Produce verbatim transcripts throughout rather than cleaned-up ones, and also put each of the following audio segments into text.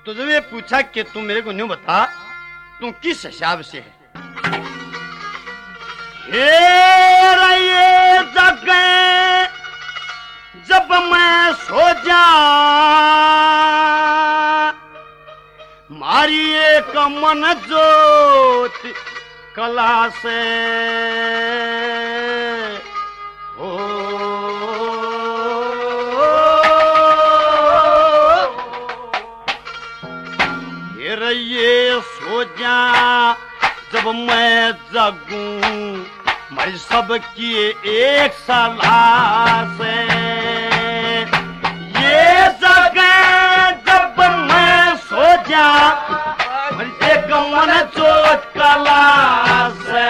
तो जब ये पूछा कि तू मेरे को न्यू बता तू किस हिसाब से है। ये जगह जब मैं सो जा मारी एक मन जोत कला से हो ये सो जा जब मैं जगूं मरी सबकी एक सलाह से। ये जगह जब मैं सो जा मरी एक मन जोत कला से।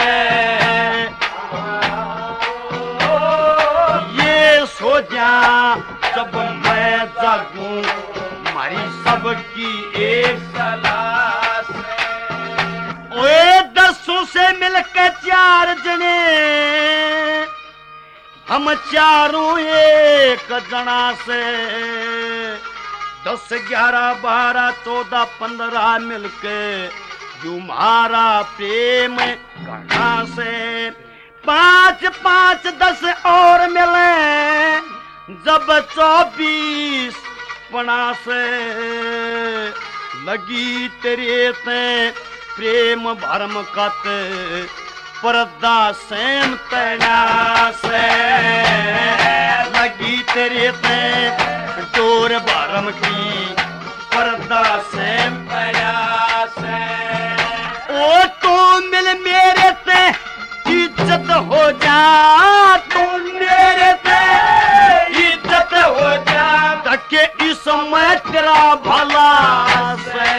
ये सो जा जब मैं जगूं हमारी सबकी एक सलाह से। ओए दसों से मिलकर चार जने हम चारों एक जना से। दस ग्यारह बारह चौदह पंद्रह मिलके तुम्हारा प्रेम घना से। पांच पांच दस और मिले जब चौबीस पना से। लगी तेरे ते प्रेम भरम कत पर्दा सेम तेरा से। लगी तेरे ते डोर भरम की पर्दा सेम तेरा से। ओ तू मिल मेरे ते इज्जत हो जा तू मेरे ते इज्जत हो जा तके इस समय तेरा भला से।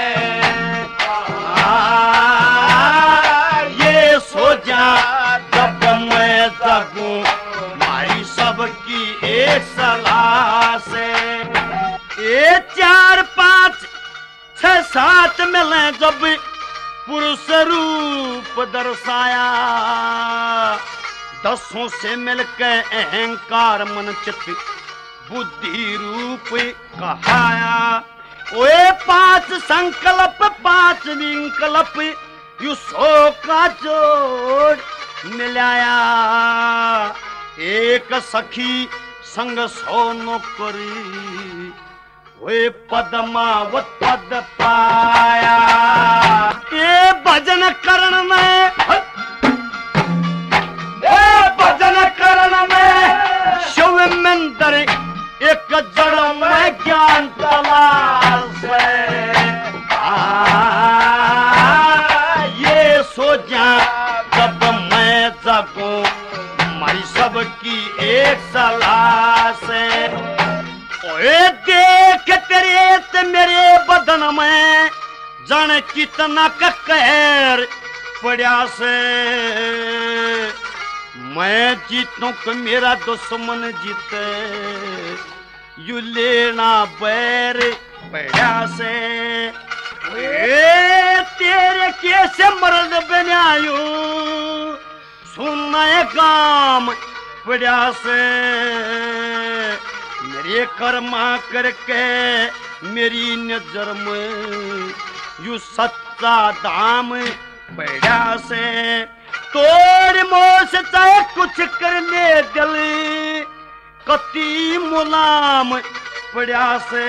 ये सो जा जब मैं जगूं मारी सबकी एक सलाह से। ये चार पांच छह सात मिले जब पुरुष रूप दर्शाया। दसों से मिलकर अहंकार मन चित्त बुद्धि रूप कहाया। ओए पांच संकल्प पांच विकल्प यू सौ का जोड़ मिलाया। एक सखी संग सौ नौकरी वे पद्मावत पद पाया। ये भजन करण में भजन करण में शिव मंदिर एक जड़ में ज्ञान तलाश है। ये सो जा जब मैं जगूं हमारी सबकी एक सलाह से। ओए देख तेरे ते मेरे बदन में जाने कितना का कहर पड़ा से। मैं जीतूं कि मेरा दुश्मन जीते यू लेना बैर पड़ा से। ए तेरे कैसे मर्द बनायू सुनना काम पड़ा से। मेरे कर्मा करके मेरी नजर में यू सच्चा दाम पड़ा से। तोड़ मोस चाहे कुछ करने दिल कति मुलाम पड़ा से।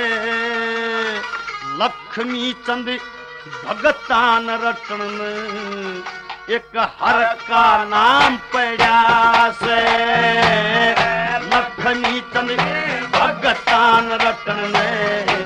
लक्ष्मी चंद भगतान रटन एक हर का नाम पड़ा से। लक्ष्मी चंद भगतान रटन